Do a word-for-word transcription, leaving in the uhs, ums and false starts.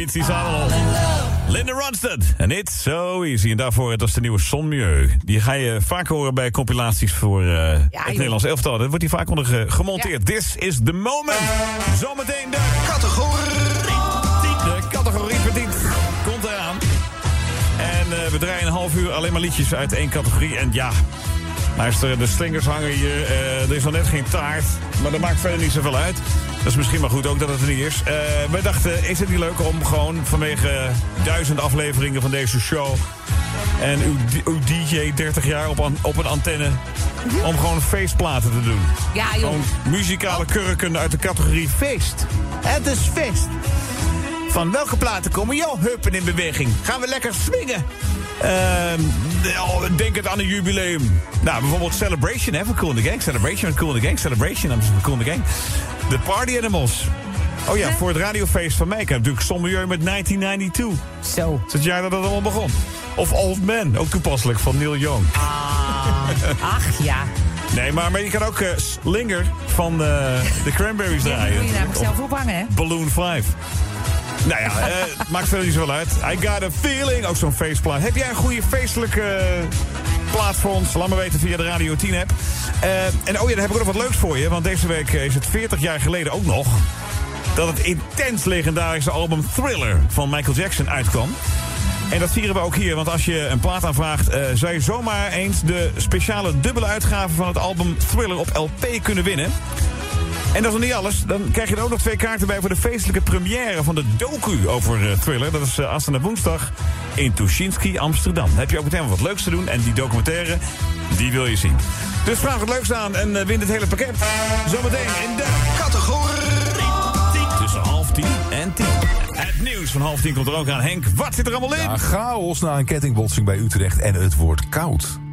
Vinci Samuel. Linda Ronstadt. En It's So Easy. En daarvoor, het was de nieuwe Son Mieux. Die ga je vaak horen bij compilaties voor uh, ja, het joh. Nederlands elftal. Dat wordt hier vaak onder ge- gemonteerd. Ja. This is the moment. Zometeen de categorie. De categorie verdient. Komt eraan. En uh, we draaien een half uur alleen maar liedjes uit één categorie. En ja, luister, de slingers hangen hier. Uh, er is nog net geen taart. Maar dat maakt verder niet zoveel uit. Dat is misschien maar goed ook dat het er niet is. Uh, wij dachten, is het niet leuk om gewoon vanwege duizend afleveringen van deze show... en uw, uw D J dertig jaar op, an, op een antenne... om gewoon feestplaten te doen. Ja, joh. Gewoon muzikale kurken uit de categorie feest. Het is feest. Van welke platen komen jouw heupen in beweging? Gaan we lekker swingen? Uh, denk het aan een jubileum. Nou, bijvoorbeeld Celebration, hè, van Kool in the Gang. Celebration met Kool in the Gang. Celebration met Kool in the Gang. The Party Animals. Oh ja, voor het radiofeest van mij. Ik heb natuurlijk Son Mieux met negentien negenennegentig. Zo. Dat is het jaar dat het allemaal begon. Of Old Man, ook toepasselijk, van Neil Young. Ah, ach ja. Nee, maar, maar je kan ook uh, Slinger van uh, de Cranberries draaien. Ja, moet je namelijk zelf ophangen, hè? Balloon vijf. Nou ja, uh, maakt verder niet zoveel uit. I got a feeling, ook zo'n feestplaat. Heb jij een goede feestelijke uh, plaat voor ons? Laat me weten via de Radio tien app. Uh, en oh ja, dan heb ik ook nog wat leuks voor je. Want deze week is het veertig jaar geleden ook nog... dat het intens legendarische album Thriller van Michael Jackson uitkwam. En dat vieren we ook hier, want als je een plaat aanvraagt... Uh, zou je zomaar eens de speciale dubbele uitgave van het album Thriller op L P kunnen winnen. En dat is nog niet alles. Dan krijg je er ook nog twee kaarten bij voor de feestelijke première van de docu over uh, Thriller. Dat is uh, aanstaande woensdag in Tuschinski, Amsterdam. Dan heb je ook meteen wat leuks te doen. En die documentaire, die wil je zien. Dus vraag het leukste aan en uh, win het hele pakket. Zometeen in de categorie tussen half tien en tien. Het nieuws van half tien komt er ook aan. Henk, wat zit er allemaal in? Ja, chaos na een kettingbotsing bij Utrecht en het wordt koud.